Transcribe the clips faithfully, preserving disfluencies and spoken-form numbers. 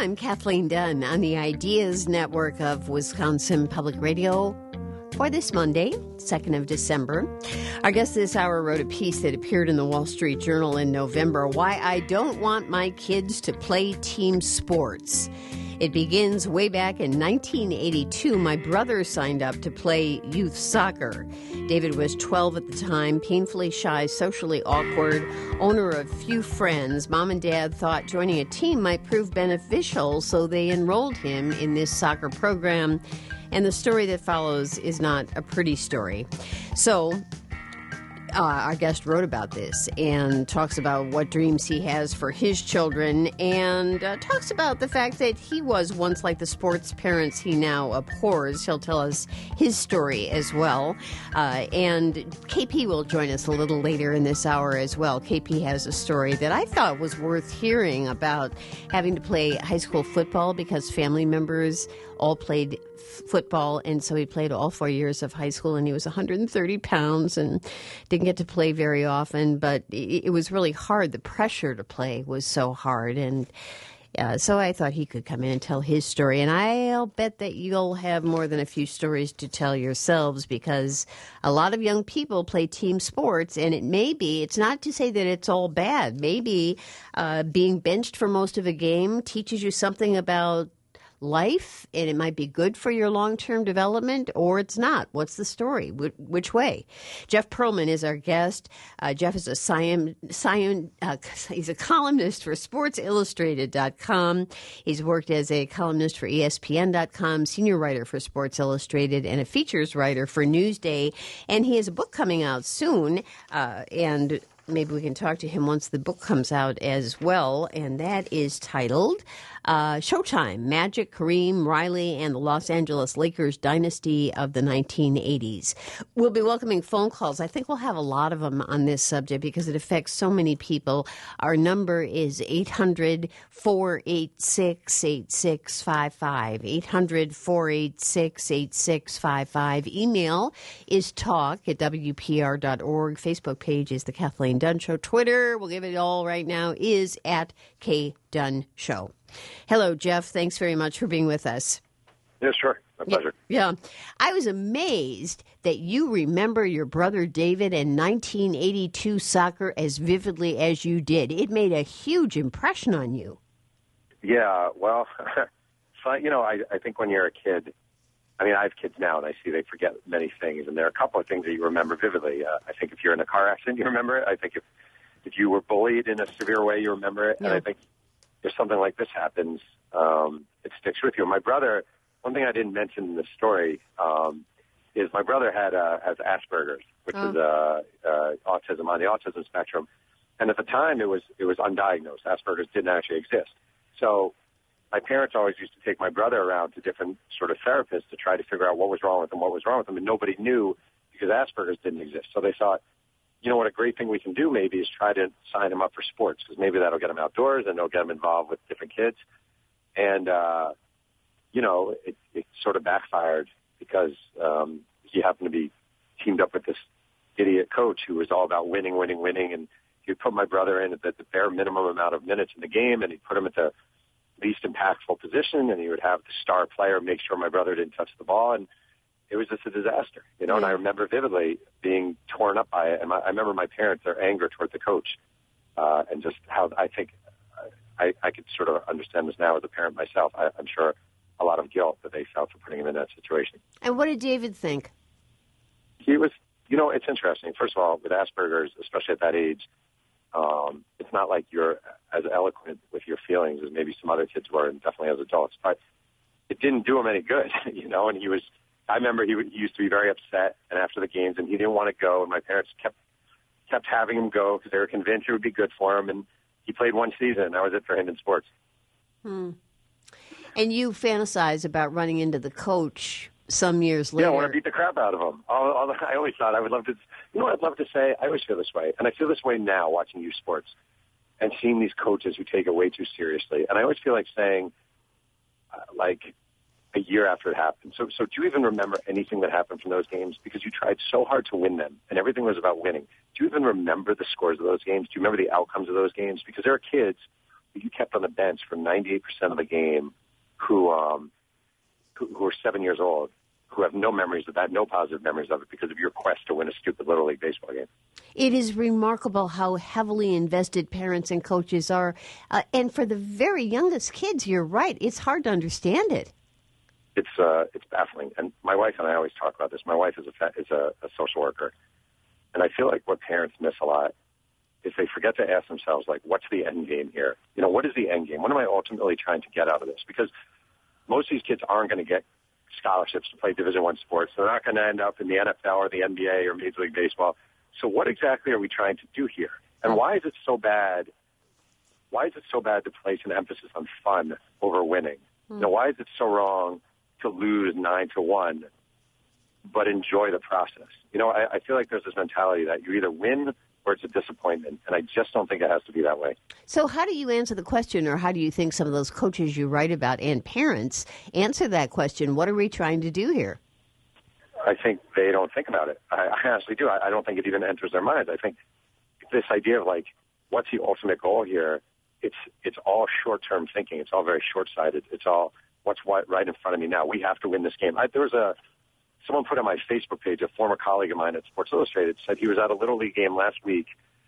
I'm Kathleen Dunn on the Ideas Network of Wisconsin Public Radio for this Monday, second of December. Our guest this hour wrote a piece that appeared in the Wall Street Journal in November, Why I Don't Want My Kids to Play Team Sports. It begins way back in nineteen eighty-two. My brother signed up to play youth soccer. David was twelve at the time, painfully shy, socially awkward, owner of few friends. Mom and Dad thought joining a team might prove beneficial, so they enrolled him in this soccer program. And the story that follows is not a pretty story. So Uh, our guest wrote about this and talks about what dreams he has for his children and uh, talks about the fact that he was once like the sports parents he now abhors. He'll tell us his story as well. Uh, and K P will join us a little later in this hour as well. K P has a story that I thought was worth hearing about having to play high school football because family members all played f- football, and so he played all four years of high school, and he was one hundred thirty pounds and didn't get to play very often, but it, it was really hard. The pressure to play was so hard, and uh, so I thought he could come in and tell his story, and I'll bet that you'll have more than a few stories to tell yourselves because a lot of young people play team sports, and it may be, it's not to say that it's all bad. Maybe uh, being benched for most of a game teaches you something about life, and it might be good for your long-term development, or it's not. What's the story? Wh- which way? Jeff Pearlman is our guest. Uh, Jeff is a scion, scion, uh, he's a columnist for Sports Illustrated dot com. He's worked as a columnist for E S P N dot com, senior writer for Sports Illustrated, and a features writer for Newsday. And he has a book coming out soon, uh, and maybe we can talk to him once the book comes out as well, and that is titled uh, Showtime, Magic, Kareem, Riley, and the Los Angeles Lakers Dynasty of the nineteen eighties. We'll be welcoming phone calls. I think we'll have a lot of them on this subject because it affects so many people. Our number is eight hundred, four eight six, eight six five five, eight hundred, four eight six, eight six five five. Email is talk at W P R dot org. Facebook page is The Kathleen Dunn Show. Twitter, we'll give it all right now, is at K Dunn Show. Hello, Jeff. Thanks very much for being with us. Yeah, sure. My pleasure. Yeah. yeah. I was amazed that you remember your brother David and nineteen eighty-two soccer as vividly as you did. It made a huge impression on you. Yeah, well, so, you know, I, I think when you're a kid, I mean, I have kids now, and I see they forget many things, and there are a couple of things that you remember vividly. Uh, I think if you're in a car accident, you remember it. I think if, if you were bullied in a severe way, you remember it. Yeah. And I think if something like this happens, um, it sticks with you. My brother, one thing I didn't mention in this story um, is my brother had uh, has Asperger's, which oh. is uh, uh, autism, on the autism spectrum. And at the time, it was it was undiagnosed. Asperger's didn't actually exist. So my parents always used to take my brother around to different sort of therapists to try to figure out what was wrong with him, what was wrong with him, and nobody knew because Asperger's didn't exist. So they thought, you know what, a great thing we can do maybe is try to sign him up for sports because maybe that'll get him outdoors and it'll get him involved with different kids. And, uh, you know, it, it sort of backfired because um, he happened to be teamed up with this idiot coach who was all about winning, winning, winning, and he would put my brother in at the, the bare minimum amount of minutes in the game, and he'd put him at the least impactful position, and he would have the star player make sure my brother didn't touch the ball, and it was just a disaster, you know, and I remember vividly being torn up by it, and my, I remember my parents, their anger toward the coach, uh, and just how I think I, I could sort of understand this now as a parent myself. I, I'm sure a lot of guilt that they felt for putting him in that situation. And what did David think? He was, you know, it's interesting. First of all, with Asperger's, especially at that age, um, it's not like you're as eloquent with your feelings as maybe some other kids were, and definitely as adults, but it didn't do him any good, you know, and he was, I remember he, would, he used to be very upset, and after the games, and he didn't want to go, and my parents kept kept having him go because they were convinced it would be good for him, and he played one season, and that was it for him in sports. Hmm. And you fantasize about running into the coach some years later. Yeah, I want to beat the crap out of him. All, all, I always thought I would love to, you know what I'd love to say? I always feel this way, and I feel this way now watching youth sports and seeing these coaches who take it way too seriously. And I always feel like saying, uh, like, a year after it happened. So, so do you even remember anything that happened from those games? Because you tried so hard to win them, and everything was about winning. Do you even remember the scores of those games? Do you remember the outcomes of those games? Because there are kids that you kept on the bench for ninety-eight percent of the game who, um, who, who are seven years old, who have no memories of that, no positive memories of it because of your quest to win a stupid Little League baseball game. It is remarkable how heavily invested parents and coaches are. Uh, and for the very youngest kids, you're right. It's hard to understand it. It's uh, it's baffling. And my wife and I always talk about this. My wife is a is a, a social worker. And I feel like what parents miss a lot is they forget to ask themselves, like, what's the end game here? You know, what is the end game? What am I ultimately trying to get out of this? Because most of these kids aren't going to get scholarships to play Division One sports. They're not going to end up in the N F L or the N B A or Major League Baseball. So what exactly are we trying to do here? And why is it so bad? Why is it so bad to place an emphasis on fun over winning? Mm. You know, why is it so wrong to lose nine to one, but enjoy the process? You know, I, I feel like there's this mentality that you either win or it's a disappointment, and I just don't think it has to be that way. So how do you answer the question, or how do you think some of those coaches you write about and parents answer that question? What are we trying to do here? I think they don't think about it. I, I honestly do. I, I don't think it even enters their minds. I think this idea of, like, what's the ultimate goal here, it's it's all short-term thinking. It's all very short-sighted. It's all what's right in front of me now. We have to win this game. I, there was a someone put on my Facebook page, a former colleague of mine at Sports Illustrated, said he was at a Little League game last week,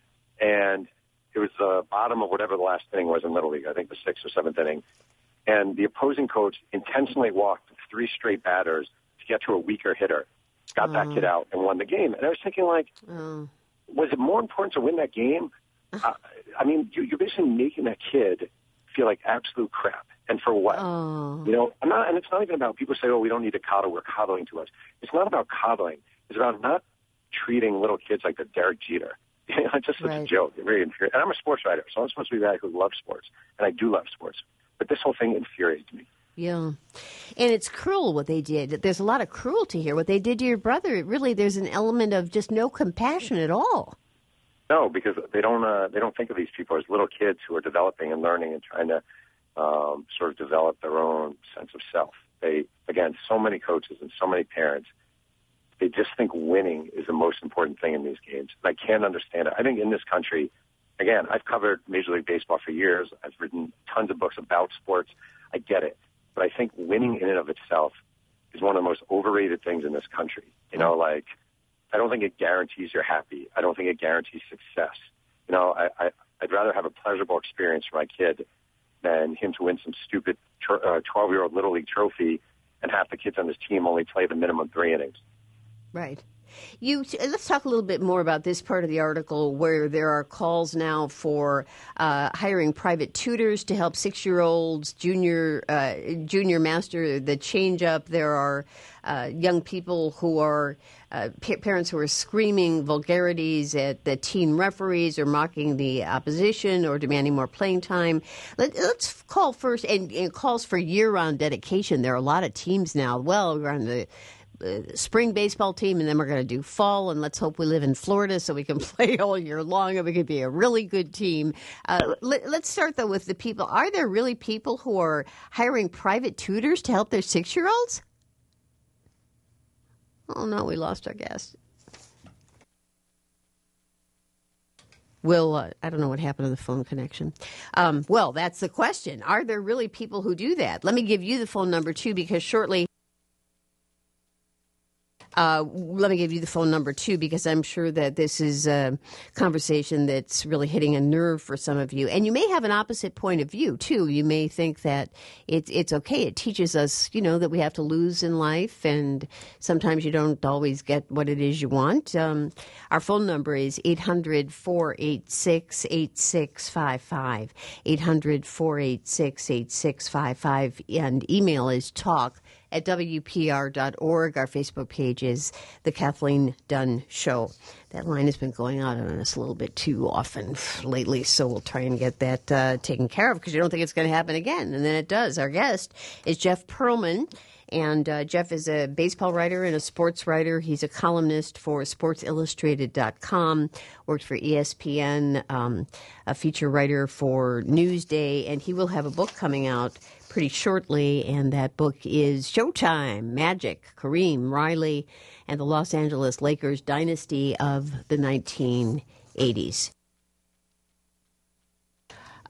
and it was the bottom of whatever the last inning was in Little League, I think the sixth or seventh inning, and the opposing coach intentionally walked three straight batters to get to a weaker hitter, got oh. that kid out, and won the game. And I was thinking, like, oh. was it more important to win that game? Uh, I mean, you, you're basically making that kid feel like absolute crap. And for what? Oh. You know, I'm not, and it's not even about people say, oh, we don't need to coddle, we're coddling too much. It's not about coddling. It's about not treating little kids like they're Derek Jeter. You know, it's just such right. a joke. It's very infuriating. And I'm a sports writer, so I'm supposed to be the guy who loves sports. And I do love sports. But this whole thing infuriates me. Yeah. And it's cruel what they did. There's a lot of cruelty here. What they did to your brother, really, there's an element of just no compassion at all. No, because they don't uh, they don't think of these people as little kids who are developing and learning and trying to um, sort of develop their own sense of self. They, again, so many coaches and so many parents, they just think winning is the most important thing in these games. And I can't understand it. I think in this country, again, I've covered Major League Baseball for years. I've written tons of books about sports. I get it. But I think winning in and of itself is one of the most overrated things in this country. You know, like, I don't think it guarantees you're happy. I don't think it guarantees success. You know, I, I, I'd rather have a pleasurable experience for my kid than him to win some stupid twelve-year-old Little League trophy and half the kids on his team only play the minimum three innings. Right. You let's talk a little bit more about this part of the article where there are calls now for uh, hiring private tutors to help six-year-olds, junior uh, junior master the change-up. There are uh, young people who are uh, pa- parents who are screaming vulgarities at the teen referees or mocking the opposition or demanding more playing time. Let, let's call first, and, and calls for year-round dedication. There are a lot of teams now. Well, we're on the Uh, spring baseball team, and then we're going to do fall, and let's hope we live in Florida so we can play all year long and we can be a really good team. Uh, let, let's start, though, with the people. Are there really people who are hiring private tutors to help their six-year-olds? Oh, no, we lost our guest. Will, uh, I don't know what happened to the phone connection. Um, well, that's the question. Are there really people who do that? Let me give you the phone number, too, because shortly Uh, let me give you the phone number, too, because I'm sure that this is a conversation that's really hitting a nerve for some of you. And you may have an opposite point of view, too. You may think that it's it's okay. It teaches us, you know, that we have to lose in life, and sometimes you don't always get what it is you want. Um, our phone number is eight hundred, four eight six, eight six five five, eight hundred, four eight six, eight six five five, and email is talk at W P R dot org. Our Facebook page is The Kathleen Dunn Show. That line has been going out on us a little bit too often lately, so we'll try and get that uh, taken care of because you don't think it's going to happen again, and then it does. Our guest is Jeff Pearlman, and uh, Jeff is a baseball writer and a sports writer. He's a columnist for sports illustrated dot com, worked for E S P N, um, a feature writer for Newsday, and he will have a book coming out pretty shortly, and that book is Showtime, Magic, Kareem, Riley, and the Los Angeles Lakers dynasty of the nineteen eighties.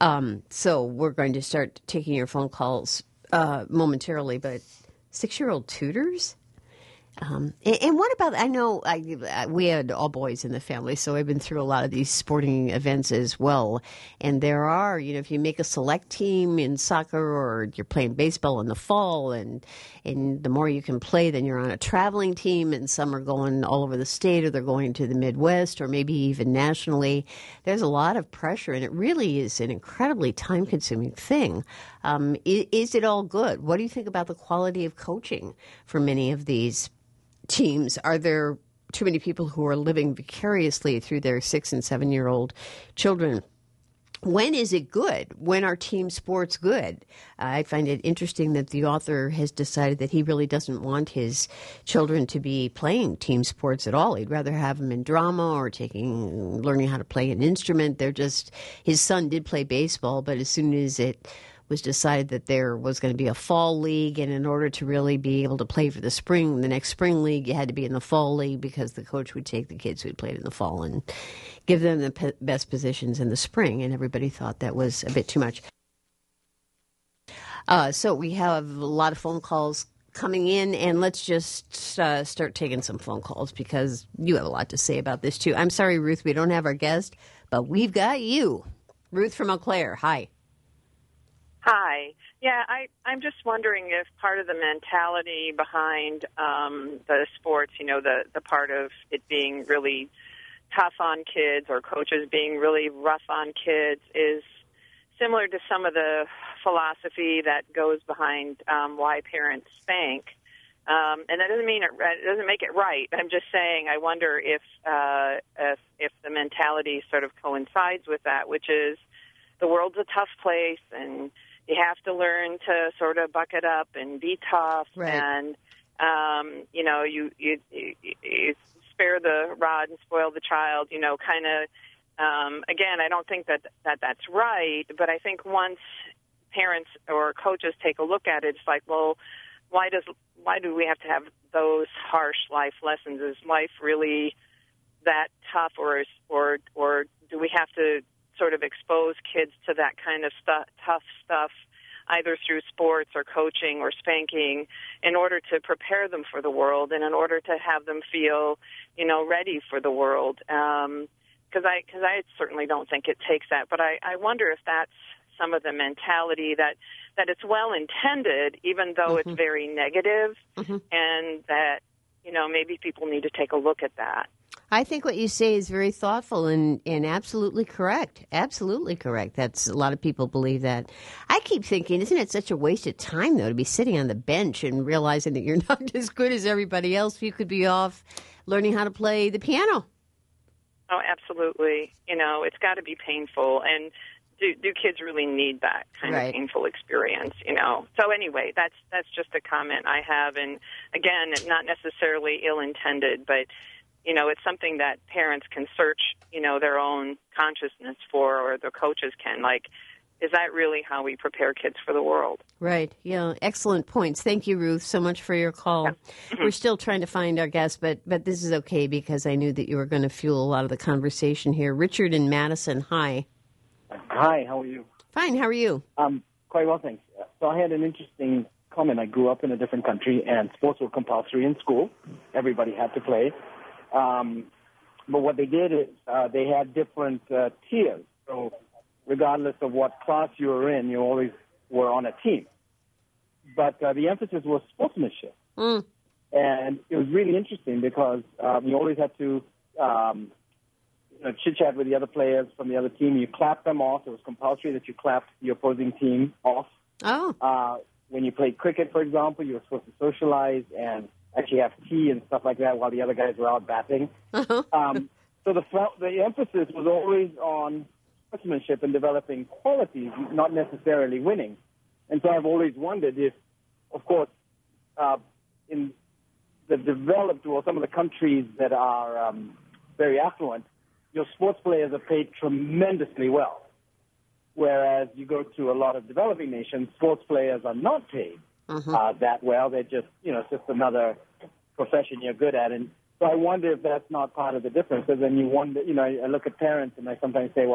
Um, so we're going to start taking your phone calls uh, momentarily, but six-year-old tutors? Um, and, and what about, I know I, we had all boys in the family, so I've been through a lot of these sporting events as well. And there are, you know, if you make a select team in soccer or you're playing baseball in the fall, and, and the more you can play, then you're on a traveling team, and some are going all over the state or they're going to the Midwest or maybe even nationally. There's a lot of pressure, and it really is an incredibly time-consuming thing. Um, is, is it all good? What do you think about the quality of coaching for many of these teams? Are there too many people who are living vicariously through their six and seven year old children? When is it good? When are team sports good? I find it interesting that the author has decided that he really doesn't want his children to be playing team sports at all. He'd rather have them in drama or taking, learning how to play an instrument. They're just, his son did play baseball, but as soon as it was decided that there was going to be a fall league, and in order to really be able to play for the spring, the next spring league, you had to be in the fall league because the coach would take the kids who had played in the fall and give them the pe- best positions in the spring, and everybody thought that was a bit too much. Uh, so we have a lot of phone calls coming in, and let's just uh, start taking some phone calls because you have a lot to say about this too. I'm sorry, Ruth, we don't have our guest, but we've got you. Ruth from Eau Claire, hi. Hi. Yeah, I, I'm just wondering if part of the mentality behind um, the sports, you know, the, the part of it being really tough on kids or coaches being really rough on kids is similar to some of the philosophy that goes behind um, why parents spank. Um, and that doesn't mean it, it doesn't make it right. I'm just saying I wonder if, uh, if if the mentality sort of coincides with that, which is the world's a tough place and you have to learn to sort of buck it up and be tough, right. and um, you know, you, you you you spare the rod and spoil the child. You know, kind of. Um, again, I don't think that, that that's right, but I think once parents or coaches take a look at it, it's like, well, why does why do we have to have those harsh life lessons? Is life really that tough, or is, or or do we have to sort of expose kids to that kind of stuff, tough stuff, either through sports or coaching or spanking, in order to prepare them for the world and in order to have them feel, you know, ready for the world? Um, because I, cause I certainly don't think it takes that, but I, I wonder if that's some of the mentality that, that it's well-intended, even though mm-hmm. it's very negative, mm-hmm. and that, you know, maybe people need to take a look at that. I think what you say is very thoughtful and, and absolutely correct. Absolutely correct. That's a lot of people believe that. I keep thinking, isn't it such a waste of time, though, to be sitting on the bench and realizing that you're not as good as everybody else? You could be off learning how to play the piano. Oh, absolutely. You know, it's got to be painful. And do, do kids really need that kind right. of painful experience, you know? So anyway, that's that's just a comment I have. And again, not necessarily ill-intended, but you know, it's something that parents can search, you know, their own consciousness for, or the coaches can. Like, is that really how we prepare kids for the world? Right. Yeah. Excellent points. Thank you, Ruth, so much for your call. Yeah. Mm-hmm. We're still trying to find our guest, but but this is okay because I knew that you were going to fuel a lot of the conversation here. Richard in Madison, hi. Hi, how are you? Fine. How are you? Um, quite well, thanks. So I had an interesting comment. I grew up in a different country, and sports were compulsory in school. Everybody had to play. Um, but what they did is uh, they had different uh, tiers. So regardless of what class you were in, you always were on a team. But uh, the emphasis was sportsmanship. Mm. And it was really interesting because um, you always had to um, you know, chit-chat with the other players from the other team. You clapped them off. It was compulsory that you clapped the opposing team off. Oh. Uh, when you played cricket, for example, you were supposed to socialize and actually have tea and stuff like that while the other guys were out batting. Uh-huh. Um, so the the emphasis was always on sportsmanship and developing qualities, not necessarily winning. And so I've always wondered if, of course, uh, in the developed or some of the countries that are um, very affluent, your sports players are paid tremendously well. Whereas you go to a lot of developing nations, sports players are not paid Uh-huh. Uh, that well. They're just, you know, it's just another profession you're good at. And so I wonder if that's not part of the difference. Because then you wonder, you know, I look at parents and I sometimes say, well,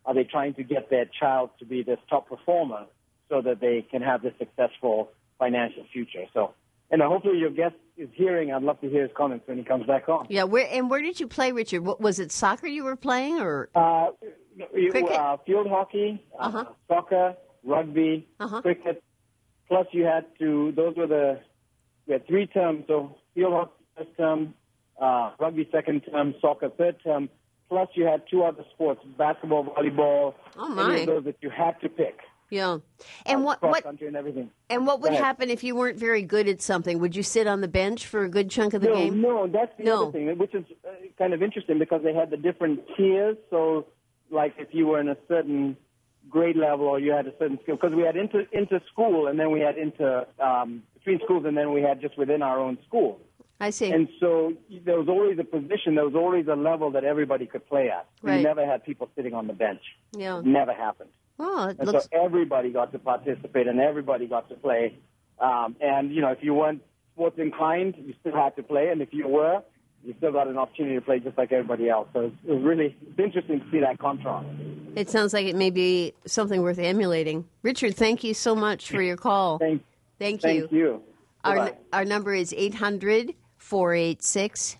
are they trying to get their child to be this top performer so that they can have this successful financial future? So, and hopefully your guest is hearing. I'd love to hear his comments when he comes back on. Yeah, where and where did you play, Richard? What, was it soccer you were playing, or uh, cricket? Uh, field hockey, uh-huh. uh, soccer, rugby, uh-huh. cricket. Plus, you had to. Those were the we had three terms. So field hockey first term, uh, rugby second term, soccer third term. Plus, you had two other sports: basketball, volleyball. Oh my! Any of those that you had to pick. Yeah, and uh, what cross what country and everything. And what would happen if you weren't very good at something? Would you sit on the bench for a good chunk of the no, game? No, that's the no. other thing, which is uh, kind of interesting because they had the different tiers. So, like if you were in a certain grade level or you had a certain skill, because we had inter inter school and then we had inter um, between schools and then we had just within our own school. I see. And so there was always a position, there was always a level that everybody could play at. Right. You never had people sitting on the bench. Yeah. It never happened. Oh, it and looks... so everybody got to participate and everybody got to play. Um, and, you know, if you weren't sports inclined, you still had to play. And if you were, you still got an opportunity to play just like everybody else. So it was really it's interesting to see that contrast. It sounds like it may be something worth emulating. Richard, thank you so much for your call. Thank, thank you. Thank you. Our, our number is eight hundred, four eight six,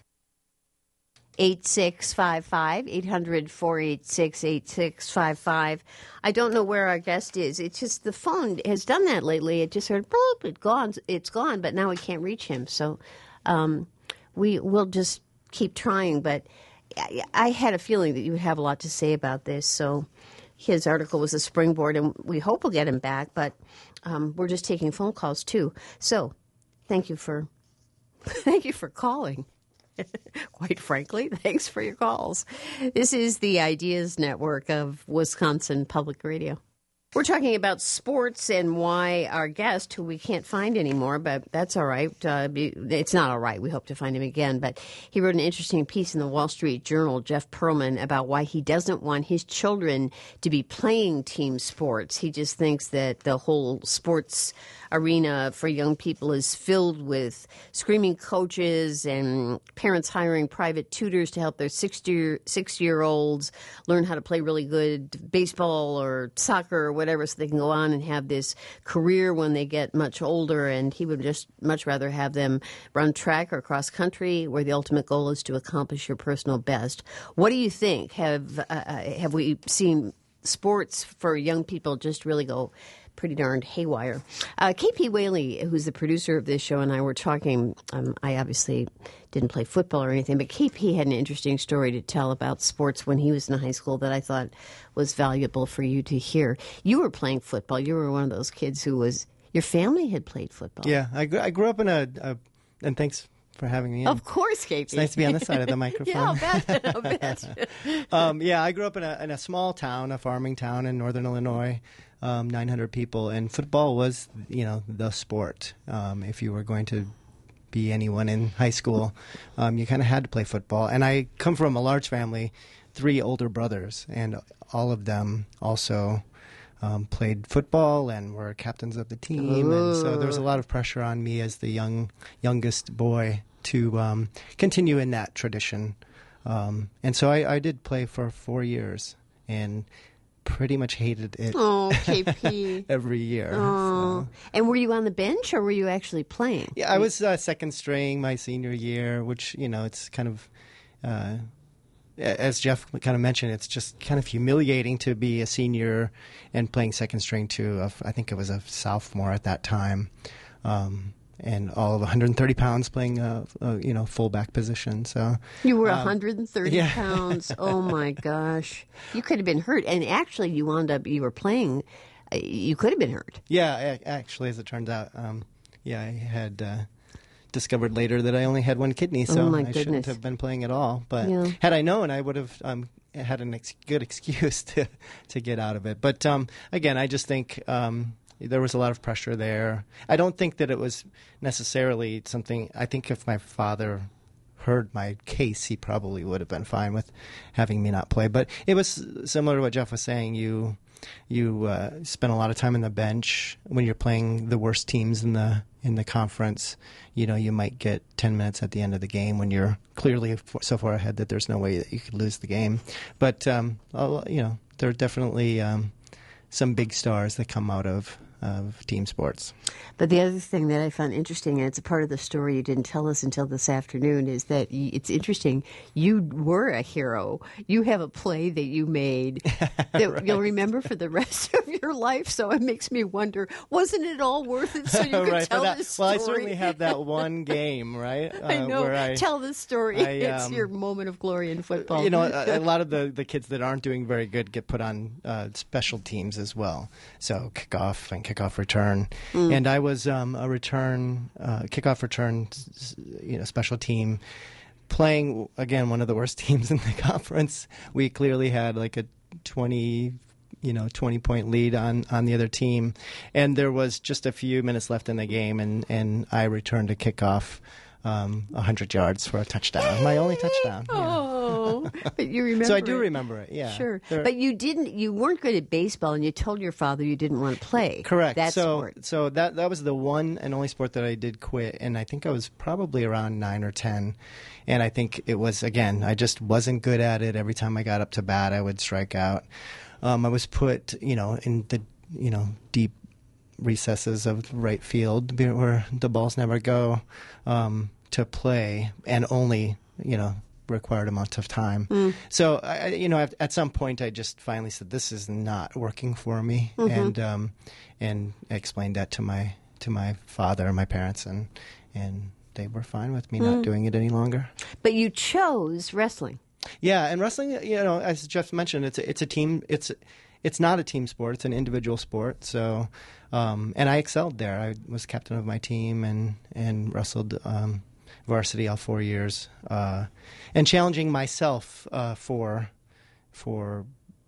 eight six five five, eight hundred, four eight six, eight six five five. I don't know where our guest is. It's just the phone has done that lately. It just heard, bloop, it gone, it's gone, but now we can't reach him. So um, we will just keep trying. But I, I had a feeling that you would have a lot to say about this. So his article was a springboard, and we hope we'll get him back. But um, we're just taking phone calls, too. So thank you for thank you for calling. Quite frankly, thanks for your calls. This is the Ideas Network of Wisconsin Public Radio. We're talking about sports and why our guest, who we can't find anymore, but that's all right. Uh, it's not all right. We hope to find him again. But he wrote an interesting piece in the Wall Street Journal, Jeff Pearlman, about why he doesn't want his children to be playing team sports. He just thinks that the whole sports arena for young people is filled with screaming coaches and parents hiring private tutors to help their six-year, six-year-olds learn how to play really good baseball or soccer or whatever so they can go on and have this career when they get much older. And he would just much rather have them run track or cross country where the ultimate goal is to accomplish your personal best. What do you think? Have, uh, have we seen sports for young people just really go pretty darned haywire? Uh, K P Whaley, who's the producer of this show, and I were talking. Um, I obviously didn't play football or anything, but K P had an interesting story to tell about sports when he was in high school that I thought was valuable for you to hear. You were playing football. You were one of those kids who was, your family had played football. Yeah, I grew, I grew up in a, a, and thanks for having me in. Of course, K P. It's nice to be on this side of the microphone. Yeah, I'll bet. I'll bet. um, yeah, I grew up in a, in a small town, a farming town in northern Illinois. Um, nine hundred people, and football was, you know, the sport. Um, if you were going to be anyone in high school, um, you kind of had to play football. And I come from a large family, three older brothers, and all of them also um, played football and were captains of the team. Ooh. And so there was a lot of pressure on me as the young youngest boy to um, continue in that tradition. Um, and so I, I did play for four years, and pretty much hated it. Oh, K P. Every year. Oh. So. And were you on the bench or were you actually playing? Yeah, I was uh, second string my senior year, which, you know, it's kind of, uh, as Jeff kind of mentioned, it's just kind of humiliating to be a senior and playing second string to, a, I think it was a sophomore at that time. Um, and all of one hundred thirty pounds playing a, a you know fullback position. So you were um, one hundred thirty yeah. pounds. Oh my gosh, you could have been hurt. And actually, you wound up you were playing. You could have been hurt. Yeah, actually, as it turns out, um, yeah, I had uh, discovered later that I only had one kidney, so oh my I goodness. shouldn't have been playing at all. But yeah. had I known, I would have um, had a ex- good excuse to to get out of it. But um, again, I just think. Um, There was a lot of pressure there. I don't think that it was necessarily something. I think if my father heard my case, he probably would have been fine with having me not play. But it was similar to what Jeff was saying. You you uh, spend a lot of time on the bench when you're playing the worst teams in the in the conference. You know, you might get ten minutes at the end of the game when you're clearly so far ahead that there's no way that you could lose the game. But um, you know. there are definitely um, some big stars that come out of of team sports. But the other thing that I found interesting, and it's a part of the story you didn't tell us until this afternoon, is that y- it's interesting. You were a hero. You have a play that you made that Right. you'll remember for the rest of your life. So it makes me wonder, wasn't it all worth it so you could right, tell that, this story? well, I certainly have that one game, right? Uh, I know. Where I, tell the story. I, it's um, your moment of glory in football. You know, a, a lot of the, the kids that aren't doing very good get put on uh, special teams as well. So kickoff and kickoff return. Mm. And I was um, a return, uh, kickoff return, you know, special team, playing, again, one of the worst teams in the conference. We clearly had like a twenty, you know, twenty-point lead on, on the other team. And there was just a few minutes left in the game, and, and I returned a kickoff um, one hundred yards for a touchdown. My only touchdown. Oh, yeah. But you remember So I do it. remember it, yeah. Sure. There- But you didn't, you weren't good at baseball, and you told your father you didn't want to play. Correct. That so, sport. so that that was the one and only sport that I did quit, and I think I was probably around nine or ten, and I think it was, again, I just wasn't good at it. Every time I got up to bat, I would strike out. Um, I was put, you know, in the, you know, deep recesses of right field where the balls never go, um, to play, and only, you know, required amount of time. Mm. So, I, you know, at, at some point, I just finally said, "This is not working for me," mm-hmm. and um, and I explained that to my to my father and my parents, and and they were fine with me mm. not doing it any longer. But you chose wrestling. Yeah, and wrestling, you know, as Jeff mentioned, it's a, it's a team. It's it's not a team sport. It's an individual sport. So, um, and I excelled there. I was captain of my team and and wrestled Um, varsity all four years, uh, and challenging myself uh, for for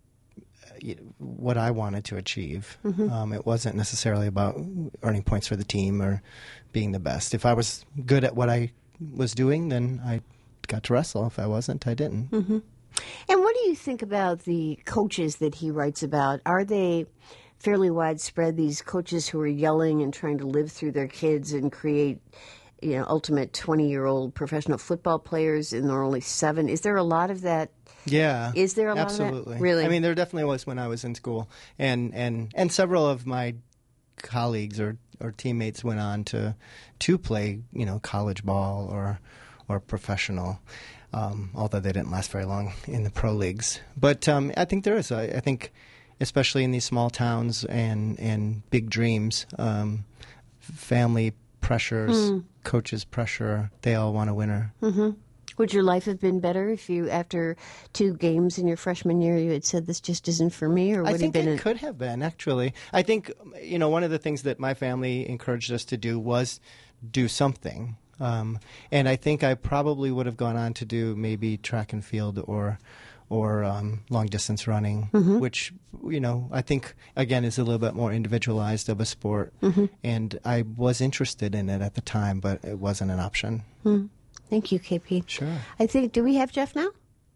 uh, what I wanted to achieve. Mm-hmm. Um, it wasn't necessarily about earning points for the team or being the best. If I was good at what I was doing, then I got to wrestle. If I wasn't, I didn't. Mm-hmm. And what do you think about the coaches that he writes about? Are they fairly widespread, these coaches who are yelling and trying to live through their kids and create, you know, ultimate twenty-year-old professional football players, and there are only seven? Is there a lot of that? Yeah. Is there a lot absolutely. of that? Really? I mean, there definitely was when I was in school. And and, and several of my colleagues or, or teammates went on to to play, you know, college ball or or professional, um, although they didn't last very long in the pro leagues. But um, I think there is. I, I think, especially in these small towns and, and big dreams, um, family pressures, mm. coaches' pressure, they all want a winner. Mm-hmm. Would your life have been better if you, after two games in your freshman year, you had said, "This just isn't for me"? Or would I think have been it a- could have been, actually. I think, you know, one of the things that my family encouraged us to do was do something. Um, and I think I probably would have gone on to do maybe track and field or or um, long distance running, mm-hmm. which, you know, I think, again, is a little bit more individualized of a sport. Mm-hmm. And I was interested in it at the time, but it wasn't an option. Mm. Thank you, K P. Sure. I think, do we have Jeff now?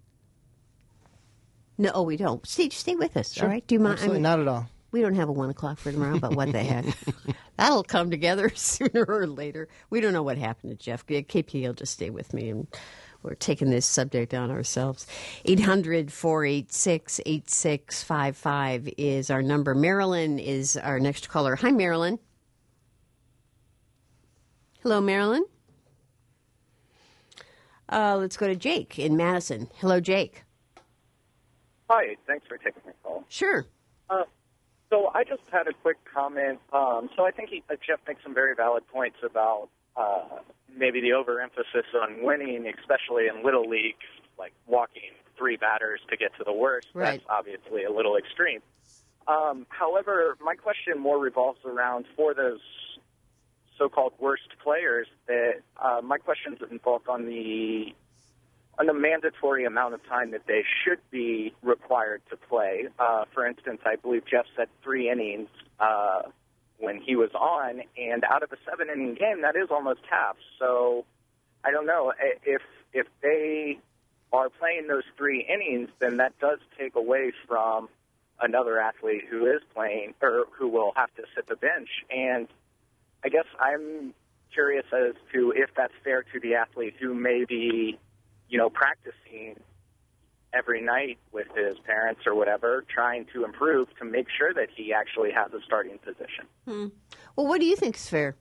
No, oh, we don't. Stay, stay with us, Sure. all right? Do you mind? Absolutely, I mean, not at all. We don't have a one o'clock for tomorrow, but what the heck? That'll come together sooner or later. We don't know what happened to Jeff. K P will just stay with me, and we're taking this subject on ourselves. eight hundred, four eight six, eight six five five is our number. Marilyn is our next caller. Hi, Marilyn. Hello, Marilyn. Uh, let's go to Jake in Madison. Hello, Jake. Hi, thanks for taking my call. Sure. Uh, so I just had a quick comment. Um, so I think he, uh, Jeff makes some very valid points about uh, maybe the overemphasis on winning, especially in Little League, like walking three batters to get to the worst. Right. That's obviously a little extreme. Um, however, my question more revolves around for those so-called worst players. That uh, my questions involved on the on the mandatory amount of time that they should be required to play. Uh, for instance, I believe Jeff said three innings uh, when he was on, and out of a seven-inning game, that is almost half. So I don't know. If if they are playing those three innings, then that does take away from another athlete who is playing or who will have to sit the bench. And I guess I'm curious as to if that's fair to the athlete who may be, you know, practicing every night with his parents or whatever, trying to improve to make sure that he actually has a starting position. Hmm. Well, what do you think is fair?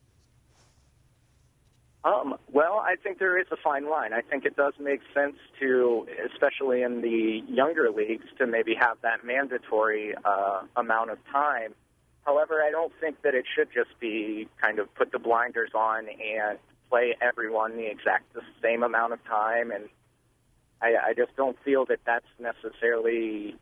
Um, well, I think there is a fine line. I think it does make sense to, especially in the younger leagues, to maybe have that mandatory uh, amount of time. However, I don't think that it should just be kind of put the blinders on and play everyone the exact the same amount of time. And I, I just don't feel that that's necessarily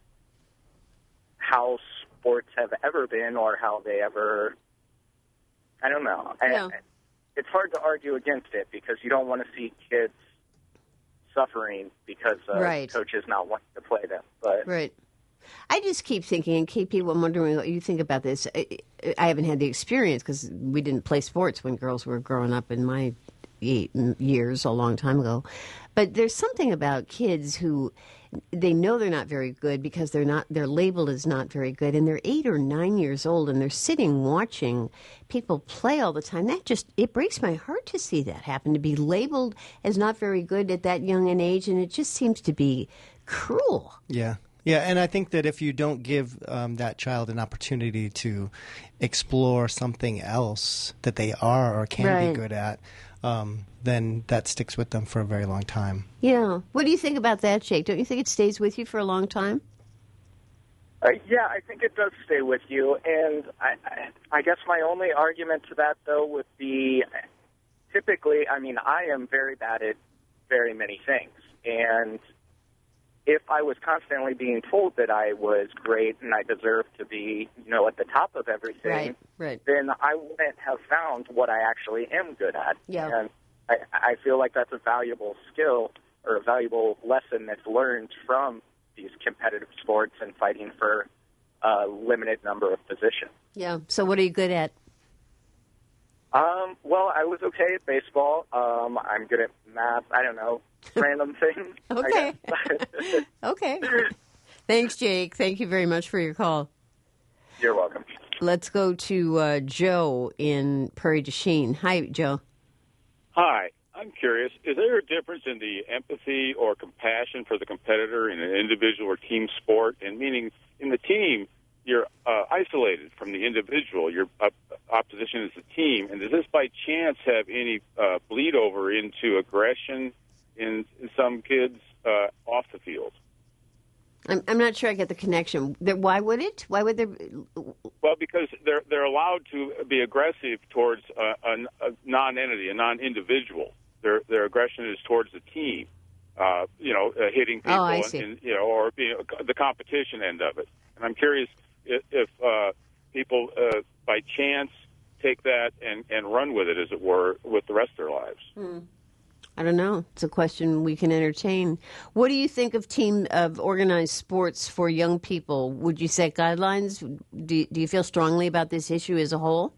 how sports have ever been or how they ever, I don't know. Yeah. I, it's hard to argue against it because you don't want to see kids suffering because uh, right. coaches not wanting to play them. But right. I just keep thinking, and keep people wondering what you think about this. I, I haven't had the experience because we didn't play sports when girls were growing up in my years, a long time ago. But there's something about kids who they know they're not very good because they're not they're labeled as not very good, and they're eight or nine years old, and they're sitting watching people play all the time. That just it breaks my heart to see that happen, to be labeled as not very good at that young an age, and it just seems to be cruel. Yeah. Yeah, and I think that if you don't give um, that child an opportunity to explore something else that they are or can right. be good at, um, then that sticks with them for a very long time. Yeah. What do you think about that, Jake? Don't you think it stays with you for a long time? Uh, yeah, I think it does stay with you. And I, I, I guess my only argument to that, though, would be typically, I mean, I am very bad at very many things. And if I was constantly being told that I was great and I deserved to be, you know, at the top of everything, right, right. then I wouldn't have found what I actually am good at. Yeah. And I, I feel like that's a valuable skill or a valuable lesson that's learned from these competitive sports and fighting for a limited number of positions. Yeah. So what are you good at? Um, well, I was okay at baseball. Um, I'm good at math. I don't know. Random things. Okay. Okay. Thanks, Jake. Thank you very much for your call. You're welcome. Let's go to uh, Joe in Prairie du Chien. Hi, Joe. Hi. I'm curious, is there a difference in the empathy or compassion for the competitor in an individual or team sport? And meaning, in the team, you're uh, isolated from the individual. Your uh, opposition is the team. And does this, by chance, have any uh, bleed over into aggression in, in some kids uh, off the field? I'm, I'm not sure I get the connection. There, why would it? Why would there? Well, because they're they're allowed to be aggressive towards a, a, a non-entity, a non-individual. Their their aggression is towards the team. Uh, you know, uh, hitting people, oh, I and, see. and you know, or being, uh, the competition end of it. And I'm curious if, if uh, people, uh, by chance, take that and, and run with it, as it were, with the rest of their lives. Hmm. I don't know. It's a question we can entertain. What do you think of team of organized sports for young people? Would you set guidelines? Do you, do you feel strongly about this issue as a whole?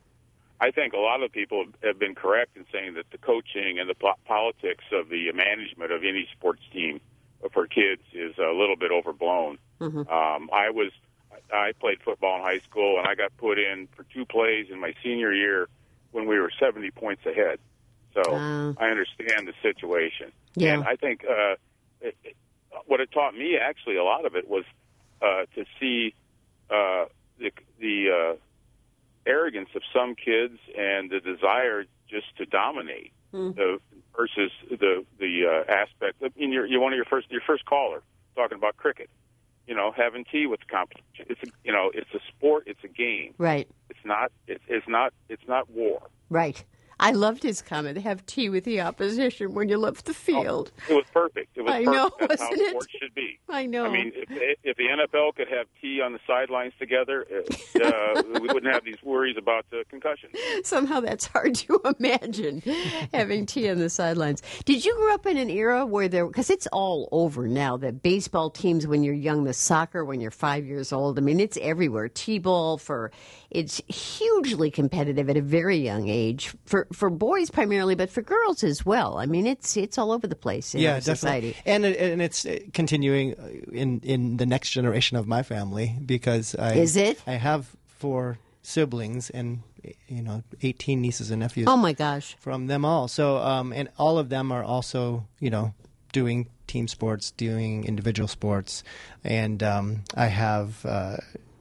I think a lot of people have been correct in saying that the coaching and the po- politics of the management of any sports team for kids is a little bit overblown. Mm-hmm. Um, I was I played football in high school, and I got put in for two plays in my senior year when we were seventy points ahead. So uh, I understand the situation. Yeah. And I think uh, it, it, what it taught me, actually, a lot of it was uh, to see uh, the, the uh, arrogance of some kids and the desire just to dominate mm. the, versus the the uh, aspect. I mean, you're, you're one of your first your first caller talking about cricket. You know, having tea with the competition. It's a, you know, it's a sport. It's a game. Right. It's not. It's, it's not. It's not war. Right. I loved his comment. Have tea with the opposition when you left the field. Oh, it was perfect. It was I perfect. know, That's wasn't how it? sports should be. I know. I mean, if, if the N F L could have tea on the sidelines together, uh, we wouldn't have these worries about uh, concussion. Somehow that's hard to imagine, having tea on the sidelines. Did you grow up in an era where there, because it's all over now, the baseball teams when you're young, the soccer when you're five years old. I mean, it's everywhere. T-ball for, it's hugely competitive at a very young age for, for boys primarily, but for girls as well. I mean, it's it's all over the place in yeah, our society. Definitely. And it, and it's continuing in in the next generation of my family because I is it I have four siblings and you know eighteen nieces and nephews. Oh my gosh! From them all. So um, and all of them are also you know doing team sports, doing individual sports, and um, I have uh,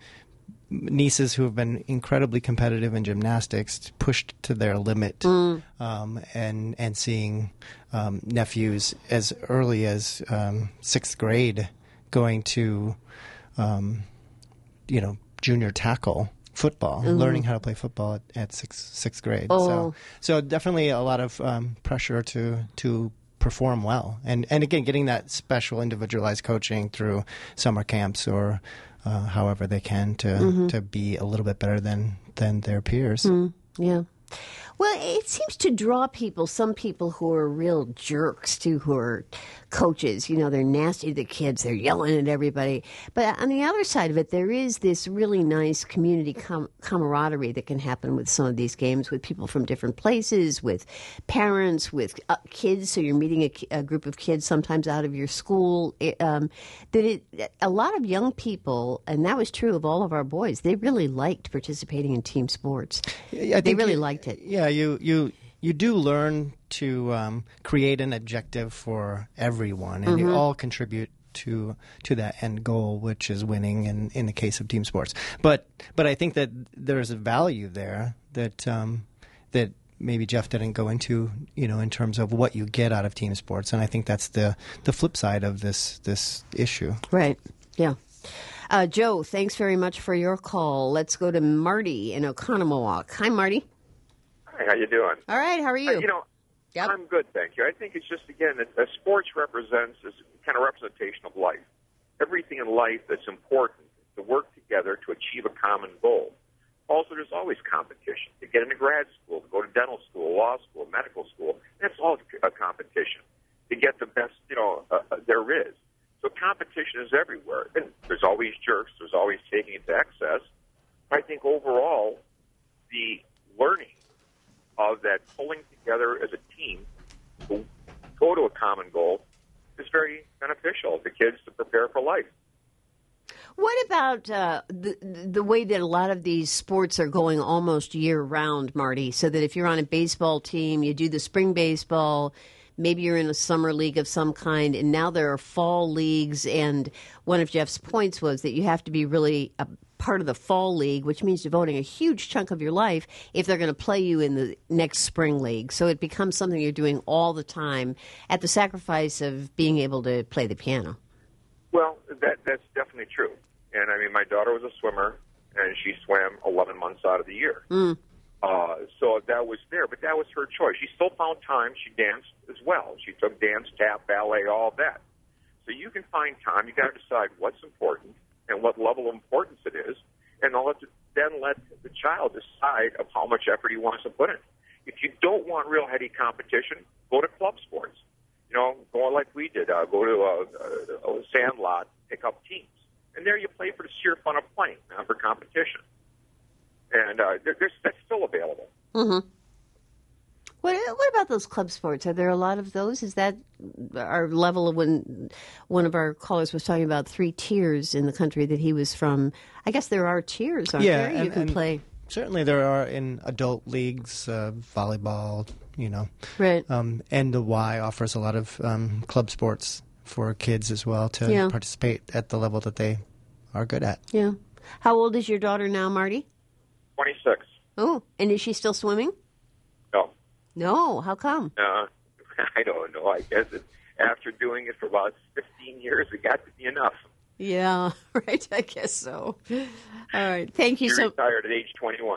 nieces who have been incredibly competitive in gymnastics, pushed to their limit, mm. um, and and seeing um, nephews as early as um, sixth grade going to, um, you know, junior tackle football, mm. learning how to play football at, at sixth sixth grade. Oh. So, so definitely a lot of um, pressure to to perform well, and and again, getting that special individualized coaching through summer camps or uh, however they can to mm-hmm. to be a little bit better than than their peers. Mm, yeah. Well, it seems to draw people, some people who are real jerks, too, who are coaches. You know, they're nasty to the kids. They're yelling at everybody. But on the other side of it, there is this really nice community com- camaraderie that can happen with some of these games, with people from different places, with parents, with uh, kids. So you're meeting a, a group of kids sometimes out of your school. It, um, that it, a lot of young people, and that was true of all of our boys, they really liked participating in team sports. I they really it, liked it. Yeah, you you you do learn to um, create an objective for everyone, and mm-hmm. you all contribute to to that end goal, which is winning. In, in the case of team sports, but but I think that there's a value there that um, that maybe Jeff didn't go into, you know, in terms of what you get out of team sports, and I think that's the the flip side of this this issue. Right. Yeah. Uh, Joe, thanks very much for your call. Let's go to Marty in Oconomowoc. Hi, Marty. Hi, how you doing? All right, how are you? Uh, you know, yep. I'm good, thank you. I think it's just, again, that that sports represents is kind of representation of life. Everything in life that's important to work together to achieve a common goal. Also, there's always competition. To get into grad school, to go to dental school, law school, medical school, that's all a competition. To get the best, you know, uh, uh, there is. So competition is everywhere. And there's always jerks. There's always taking it to excess. I think overall, the learning of that pulling together as a team to go to a common goal is very beneficial to kids to prepare for life. What about uh, the the way that a lot of these sports are going almost year-round, Marty, so that if you're on a baseball team, you do the spring baseball, maybe you're in a summer league of some kind, and now there are fall leagues, and one of Jeff's points was that you have to be really a part of the fall league, which means devoting a huge chunk of your life if they're going to play you in the next spring league. So it becomes something you're doing all the time at the sacrifice of being able to play the piano. Well, that that's definitely true. And, I mean, my daughter was a swimmer, and she swam eleven months out of the year. Mm. Uh, so that was there, but that was her choice. She still found time. She danced as well. She took dance, tap, ballet, all that. So you can find time. You got to decide what's important and what level of importance it is, and I'll let the, then let the child decide of how much effort he wants to put in. If you don't want real heady competition, go to club sports. You know, go like we did. Uh, go to a, a, a sand lot, pick up teams. And there you play for the sheer fun of playing, not for competition. And uh, there, there's, that's still available. Mm-hmm. What, what about those club sports? Are there a lot of those? Is that our level of when one of our callers was talking about three tiers in the country that he was from? I guess there are tiers, aren't yeah, there? You and, can and play. Certainly there are in adult leagues, uh, volleyball, you know. Right. Um, N W Y offers a lot of um, club sports for kids as well to yeah. participate at the level that they are good at. Yeah. How old is your daughter now, Marty? twenty-six. Oh, and is she still swimming? No. No, how come? Uh, I don't know. I guess it, after doing it for about fifteen years, it got to be enough. Yeah, right. I guess so. All right. Thank you She so much. Retired at age twenty-one.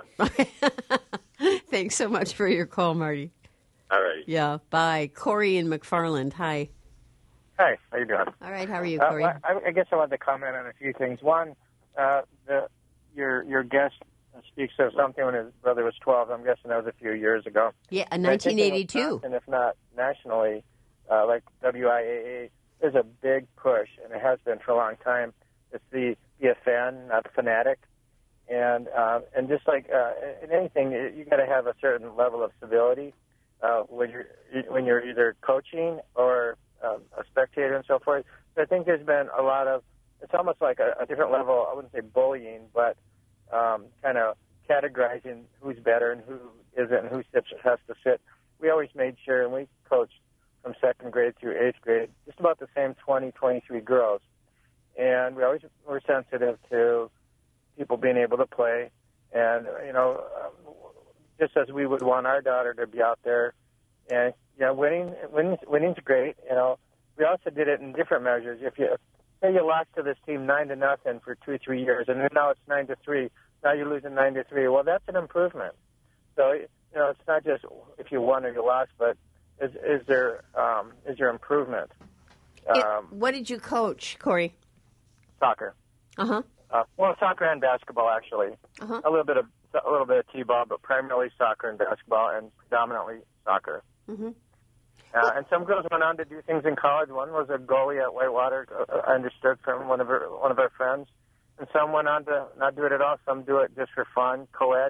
Thanks so much for your call, Marty. All right. Yeah, bye. Corey in McFarland. Hi. Hi, how you doing? All right, how are you, Uh, Corey? I, I guess I wanted to comment on a few things. One, uh, the, your your guest speaks of something when his brother was twelve. I'm guessing that was a few years ago. Yeah, nineteen eighty-two. And if not nationally, uh, like W I A A, there's a big push, and it has been for a long time. It's the be a fan, not a fanatic. And uh, and just like uh, in anything, you got to have a certain level of civility uh, when you're when you're either coaching or um, a spectator and so forth. So I think there's been a lot of, it's almost like a, a different level, I wouldn't say bullying, but um, kind of categorizing who's better and who isn't and who sits, has to sit. We always made sure, and we coached from second grade through eighth grade, just about the same twenty, twenty-three girls. And we always were sensitive to people being able to play. And, you know, just as we would want our daughter to be out there. And, you know, winning, winning, winning's great. You know, we also did it in different measures. If you say you lost to this team nine to nothing for two, three years, and then now it's nine to three, now you're losing nine to three. Well, that's an improvement. So, you know, it's not just if you won or you lost, but is, is there um, is there improvement? It, Um, what did you coach, Corey? soccer. Uh-huh. Uh, well, soccer and basketball, actually. Uh-huh. A little bit of a little bit of t-ball, but primarily soccer and basketball, and predominantly soccer. Mm-hmm. Uh, and some girls went on to do things in college. One was a goalie at Whitewater. Uh, I understood from one of her, one of our friends. And some went on to not do it at all. Some do it just for fun, co-ed.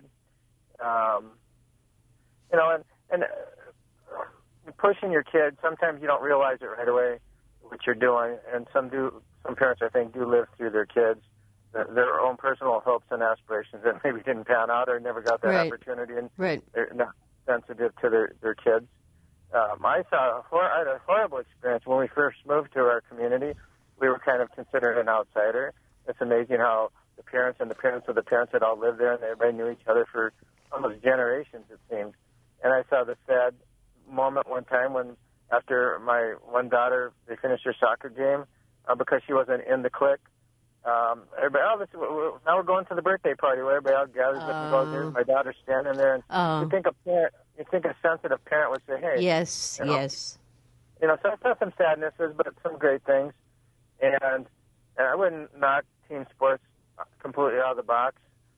Um, you know, and and uh, pushing your kids. Sometimes you don't realize it right away what you're doing, and some do. Some parents, I think, do live through their kids, their, their own personal hopes and aspirations that maybe didn't pan out or never got that Right. opportunity, and Right. they're not sensitive to their their kids. Um, I saw a hor- I had a horrible experience when we first moved to our community. We were kind of considered an outsider. It's amazing how the parents and the parents of the parents had all lived there, and everybody knew each other for almost generations, it seemed. And I saw the sad moment one time when, after my one daughter, they finished her soccer game, uh, because she wasn't in the clique. Um, everybody, oh, this, now we're going to the birthday party where everybody all gathers up and goes there. My daughter's standing there, and Oh. you think a parent, you think a sensitive parent would say, "Hey, Yes, you know, yes. you know, so I saw some sadnesses, but some great things." And, and I wouldn't knock team sports completely out of the box.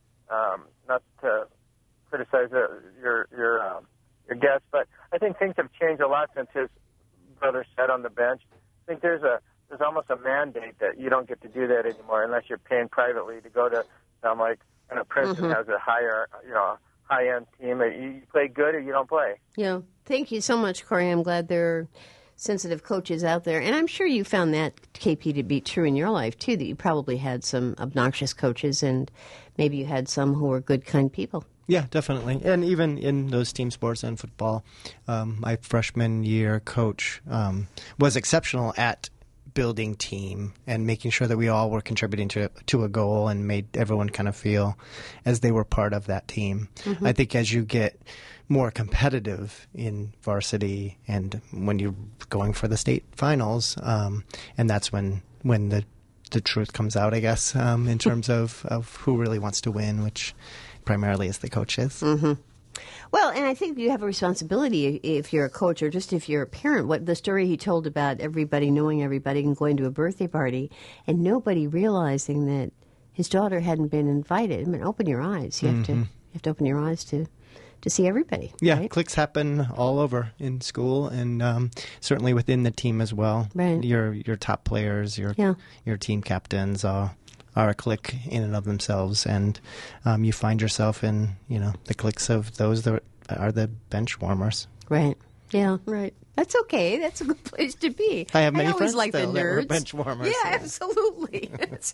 Um, not to criticize uh, your your um, your guest, but I think things have changed a lot since his brother sat on the bench. I think there's a there's almost a mandate that you don't get to do that anymore unless you're paying privately to go to some like you know, Princeton Mhm. has a higher you know high end team. You play good or you don't play. Yeah. Thank you so much, Corey. I'm glad there are sensitive coaches out there. And I'm sure you found that, K P, to be true in your life, too, that you probably had some obnoxious coaches and maybe you had some who were good, kind people. Yeah, definitely. And even in those team sports and football, um, my freshman year coach um, was exceptional at building team and making sure that we all were contributing to to a goal and made everyone kind of feel as they were part of that team. Mm-hmm. I think as you get more competitive in varsity and when you're going for the state finals, um, and that's when when the the truth comes out, I guess, um, in terms of, of who really wants to win, which primarily is the coaches. Mm-hmm. Well, and I think you have a responsibility if you're a coach or just if you're a parent. What the story he told about everybody knowing everybody and going to a birthday party and nobody realizing that his daughter hadn't been invited. I mean, open your eyes. You have Mm-hmm. to you have to open your eyes to to see everybody. Yeah, right? cliques happen all over in school and um, certainly within the team as well. Right. Your your top players, your Yeah. your team captains are are a clique in and of themselves, and um, you find yourself in you know the cliques of those that are the bench warmers. Right. Yeah. Right. That's okay. That's a good place to be. I have many always friends like the though, that were nerds. bench warmers. Yeah, so. absolutely.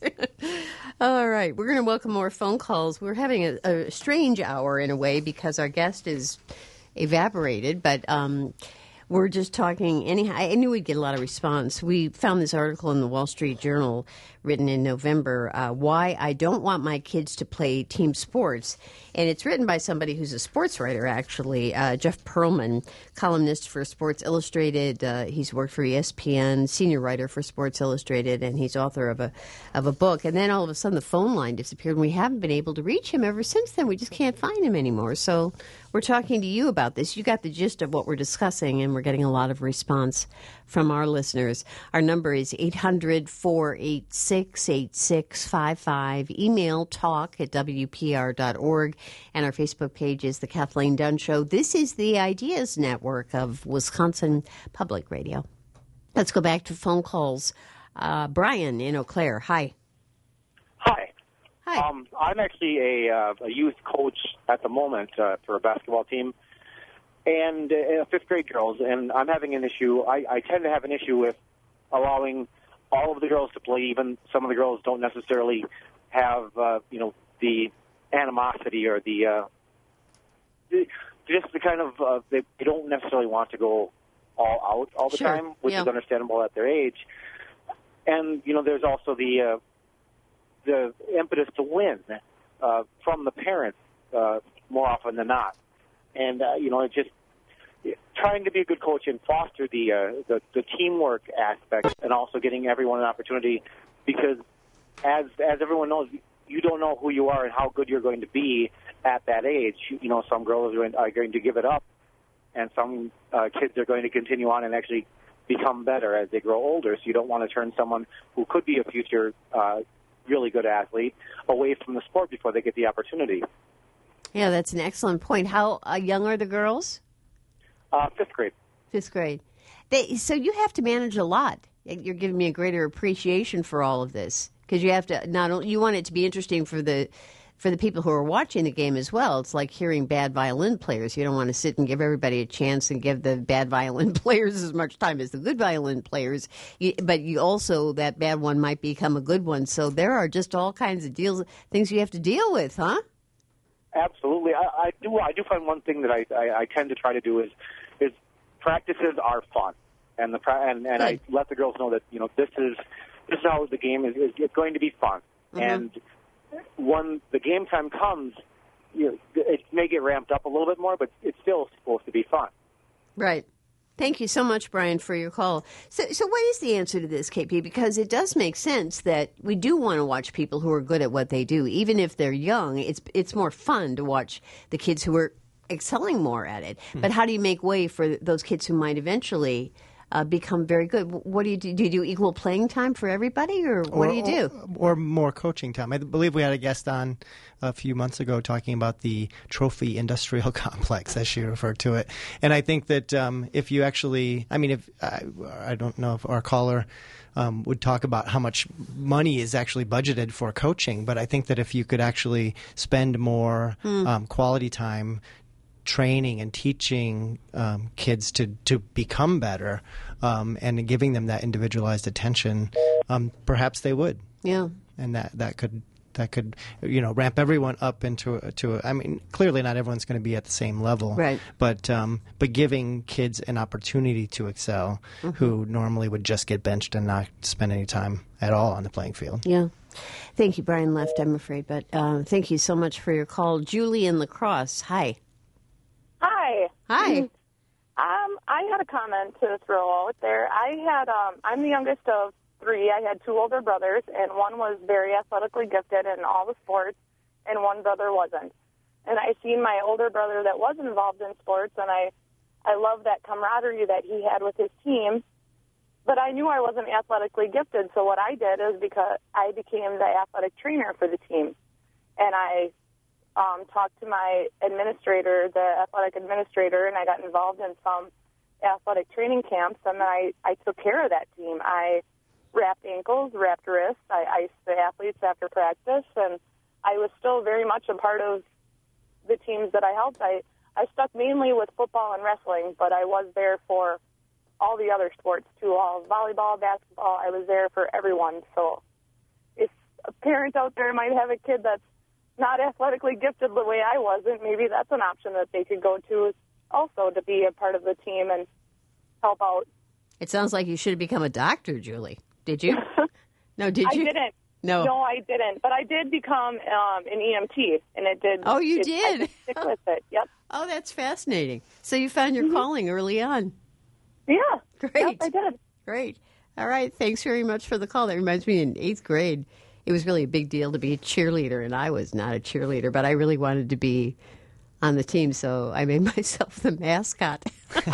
All right, we're going to welcome more phone calls. We're having a, a strange hour in a way because our guest is evaporated, but um, we're just talking. Anyhow, I knew we'd get a lot of response. We found this article in the Wall Street Journal written in November, uh, Why I Don't Want My Kids to Play Team Sports. And it's written by somebody who's a sports writer, actually, uh, Jeff Pearlman, columnist for Sports Illustrated. Uh, he's worked for E S P N, senior writer for Sports Illustrated, and he's author of a of a book. And then all of a sudden the phone line disappeared, and we haven't been able to reach him ever since then. We just can't find him anymore. So we're talking to you about this. You got the gist of what we're discussing, and we're getting a lot of response from our listeners. Our number is eight hundred, four eight six, eight six five five. Email talk at W P R dot org. And our Facebook page is The Kathleen Dunn Show. This is the Ideas Network of Wisconsin Public Radio. Let's go back to phone calls. Uh, Brian in Eau Claire. Hi. Hi. Hi. Um, I'm actually a, uh, a youth coach at the moment uh, for a basketball team, and uh, fifth grade girls. And I'm having an issue. I, I tend to have an issue with allowing all of the girls to play. Even some of the girls don't necessarily have, uh, you know, the animosity or the uh, just the kind of uh, they, they don't necessarily want to go all out all the Sure. time, which Yeah. is understandable at their age. And, you know, there's also the uh, the impetus to win uh, from the parents uh, more often than not. And, uh, you know, it just trying to be a good coach and foster the, uh, the the teamwork aspect, and also getting everyone an opportunity, because as as everyone knows, you don't know who you are and how good you're going to be at that age. You know, some girls are going, are going to give it up, and some uh, kids are going to continue on and actually become better as they grow older. So you don't want to turn someone who could be a future uh, really good athlete away from the sport before they get the opportunity. Yeah, that's an excellent point. How uh, young are the girls? Uh, fifth grade. Fifth grade. They, so you have to manage a lot. You're giving me a greater appreciation for all of this, because you have to not only, you want it to be interesting for the for the people who are watching the game as well. It's like hearing bad violin players. You don't want to sit and give everybody a chance and give the bad violin players as much time as the good violin players. You, but you also, that bad one might become a good one. So there are just all kinds of deals, things you have to deal with, huh? Absolutely. I, I do. I do find one thing that I, I, I tend to try to do is is practices are fun, and the pra- and, and I let the girls know that, you know, this is this is how the game is. is it's going to be fun, Mm-hmm. and when the game time comes, you know, it may get ramped up a little bit more, but it's still supposed to be fun. Right. Thank you so much, Brian, for your call. So, so what is the answer to this, K P? Because it does make sense that we do want to watch people who are good at what they do. Even if they're young, it's it's more fun to watch the kids who are excelling more at it. Hmm. But how do you make way for those kids who might eventually uh, become very good? What do you do? Do you do equal playing time for everybody, or what or, do you do? Or, or more coaching time. I believe we had a guest on a few months ago talking about the trophy industrial complex, as she referred to it. And I think that um, if you actually, I mean, if I, I don't know if our caller um, would talk about how much money is actually budgeted for coaching, but I think that if you could actually spend more Hmm. um, quality time training and teaching um, kids to, to become better um, and giving them that individualized attention, um, perhaps they would. Yeah. And that, that could that could you know ramp everyone up into a, to a, I mean, clearly not everyone's going to be at the same level, Right. But um, but giving kids an opportunity to excel, Mhm. who normally would just get benched and not spend any time at all on the playing field. Yeah. Thank you. Brian left, I'm afraid. But uh, thank you so much for your call. Julie in La Crosse. Hi. Hi. Hi. Um, I had a comment to throw out there. I had, um, I'm the youngest of three. I had two older brothers, and one was very athletically gifted in all the sports, and one brother wasn't. And I seen my older brother that was involved in sports, and I, I love that camaraderie that he had with his team. But I knew I wasn't athletically gifted, so what I did is because I became the athletic trainer for the team, and I um, talked to my administrator, the athletic administrator, and I got involved in some athletic training camps, and then I, I took care of that team. I wrapped ankles, wrapped wrists, I iced the athletes after practice, and I was still very much a part of the teams that I helped. I, I stuck mainly with football and wrestling, but I was there for all the other sports too, all volleyball, basketball. I was there for everyone. So if a parent out there might have a kid that's not athletically gifted the way I wasn't, maybe that's an option that they could go to also, to be a part of the team and help out. It sounds like you should have become a doctor, Julie. Did you? No, did you? I didn't. No. No, I didn't. But I did become um, an E M T, and it did. Oh, you it, did? I did stick with it. Yep. Oh, that's fascinating. So you found your calling early on. Yeah. Great. Yep, I did. Great. All right. Thanks very much for the call. That reminds me, in eighth grade, it was really a big deal to be a cheerleader, and I was not a cheerleader, but I really wanted to be on the team, so I made myself the mascot.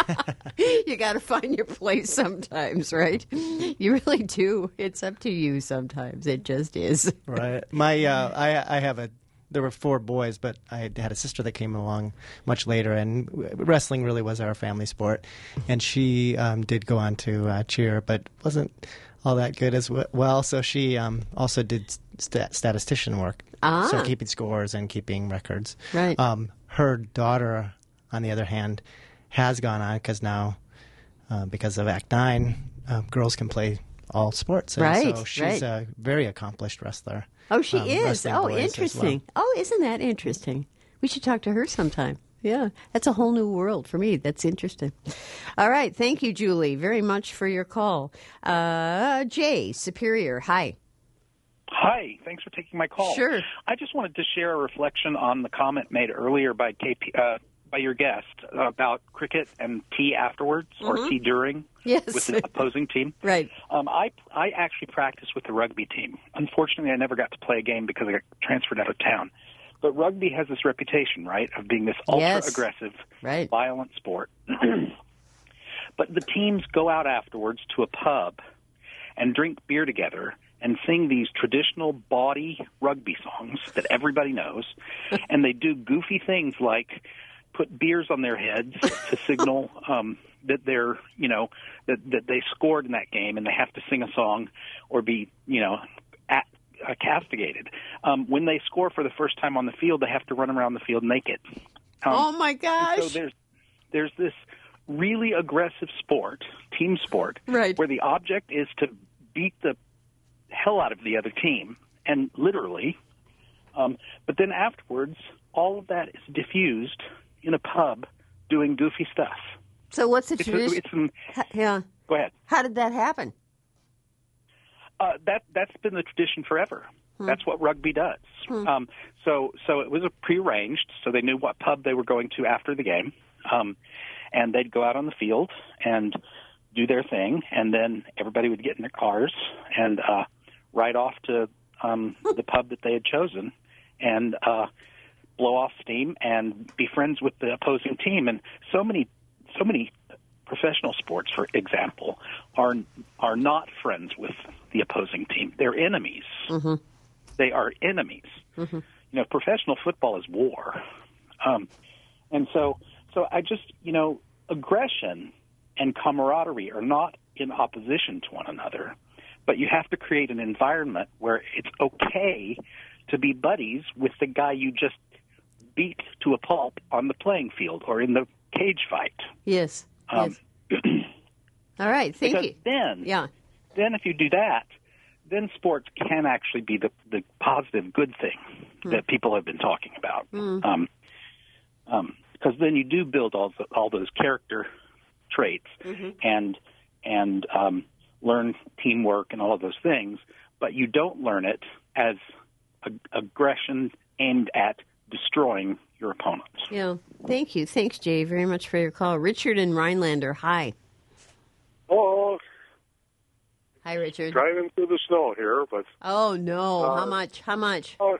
You got to find your place sometimes, right? You really do. It's up to you sometimes. It just is. Right. My uh, I I have a there were four boys, but I had a sister that came along much later, and wrestling really was our family sport. And she um, did go on to uh, cheer, but wasn't all that good as well. So she um, also did st- statistician work, Ah. so keeping scores and keeping records. Right. Um, her daughter, on the other hand, has gone on because now, uh, because of Act Nine, uh, girls can play all sports. And Right, so she's right. a very accomplished wrestler. Oh, she um, is. wrestling Oh, boys as interesting. well. Oh, isn't that interesting? We should talk to her sometime. Yeah, that's a whole new world for me. That's interesting. All right. Thank you, Julie, very much for your call. Uh, Jay, Superior, hi. Hi. Thanks for taking my call. Sure. I just wanted to share a reflection on the comment made earlier by K P, uh, by your guest about cricket and tea afterwards or Mhm. tea during Yes. with the opposing team. Right. Um, I I actually practiced with the rugby team. Unfortunately, I never got to play a game because I got transferred out of town. But rugby has this reputation, right, of being this ultra-aggressive, right. violent sport. But the teams go out afterwards to a pub and drink beer together and sing these traditional bawdy rugby songs that everybody knows. And they do goofy things like put beers on their heads to signal um, that they're, you know, that, that they scored in that game and they have to sing a song or be, you know, at, uh, castigated. Um, when they score for the first time on the field, they have to run around the field naked. Um, oh, my gosh. So there's there's this really aggressive sport, team sport, right. where the object is to beat the hell out of the other team, and literally. Um, but then afterwards, all of that is diffused in a pub doing goofy stuff. So what's the It's a- tradition? it's an- yeah. Go ahead. How did that happen? Uh, that that's been the tradition forever. Hmm. That's what rugby does. Hmm. Um, so so it was a prearranged. So they knew what pub they were going to after the game, um, and they'd go out on the field and do their thing, and then everybody would get in their cars and uh, ride off to um, the pub that they had chosen, and uh, blow off steam and be friends with the opposing team. And so many so many professional sports, for example, are are not friends with the opposing team. They're enemies. Mm-hmm. They are enemies. Mm-hmm. You know, professional football is war. Um, and so, so I just, you know, aggression and camaraderie are not in opposition to one another, but you have to create an environment where it's okay to be buddies with the guy you just beat to a pulp on the playing field or in the cage fight. Yes. Um, yes. All right. Thank because you. Then, yeah. Then if you do that, then sports can actually be the, the positive, good thing Hmm. that people have been talking about. Mm. Um, um, because then you do build all the, all those character traits Mm-hmm. and and um, learn teamwork and all of those things, but you don't learn it as ag- aggression aimed at destroying your opponent. Yeah. Thank you. Thanks, Jay, very much for your call. Richard in Rhinelander, hi. Oh, Hi, Richard. driving through the snow here, but Oh, no. Uh, How much? How much? oh,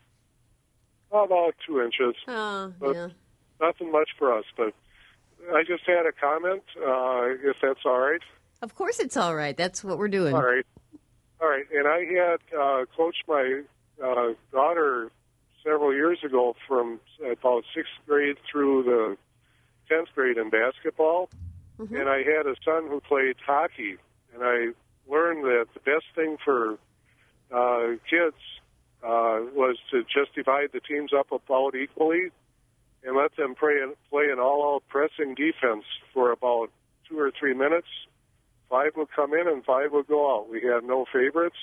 about two inches. Oh, but yeah. Nothing much for us, but I just had a comment, uh, if that's all right. Of course it's all right. That's what we're doing. All right. All right. And I had uh, coached my uh, daughter several years ago from about sixth grade through the tenth grade in basketball. Mm-hmm. And I had a son who played hockey. And I learned that the best thing for uh, kids uh, was to just divide the teams up about equally and let them play, play an all-out pressing defense for about two or three minutes. Five would come in and five would go out. We had no favorites,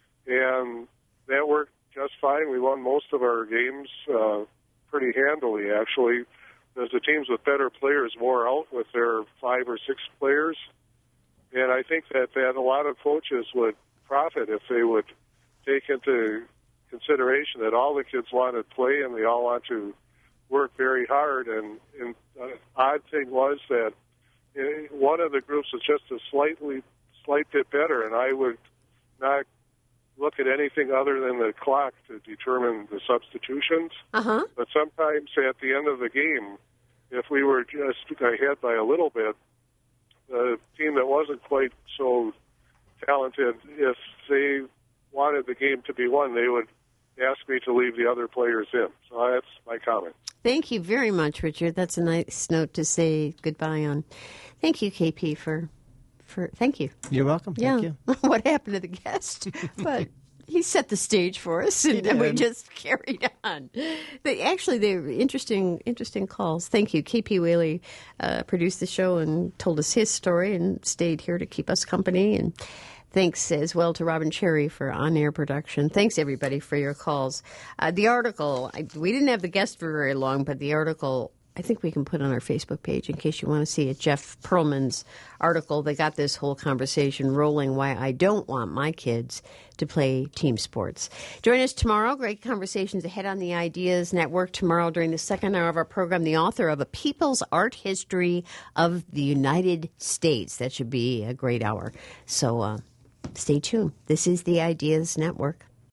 and that worked just fine. We won most of our games uh, pretty handily, actually, as the teams with better players wore out with their five or six players. And I think that, that a lot of coaches would profit if they would take into consideration that all the kids want to play and they all want to work very hard. And, and the odd thing was that one of the groups was just a slightly, slight bit better, and I would not look at anything other than the clock to determine the substitutions. Uh-huh. But sometimes at the end of the game, if we were just ahead by a little bit, the team that wasn't quite so talented, if they wanted the game to be won, they would ask me to leave the other players in. So that's my comment. Thank you very much, Richard. That's a nice note to say goodbye on. Thank you, K P, for, for thank you. You're welcome. Yeah. Thank you. What happened to the guest? But he set the stage for us, and then we did. just carried on. They actually, they were interesting, interesting calls. Thank you. K P Whaley uh, produced the show and told us his story and stayed here to keep us company. And thanks as well to Robin Cherry for on-air production. Thanks, everybody, for your calls. Uh, the article, I, we didn't have the guest for very long, but the article I think we can put on our Facebook page in case you want to see it. Jeff Pearlman's article that got this whole conversation rolling, why I don't want my kids to play team sports. Join us tomorrow. Great conversations ahead on the Ideas Network. Tomorrow during the second hour of our program, the author of A People's Art History of the United States. That should be a great hour. So uh, stay tuned. This is the Ideas Network.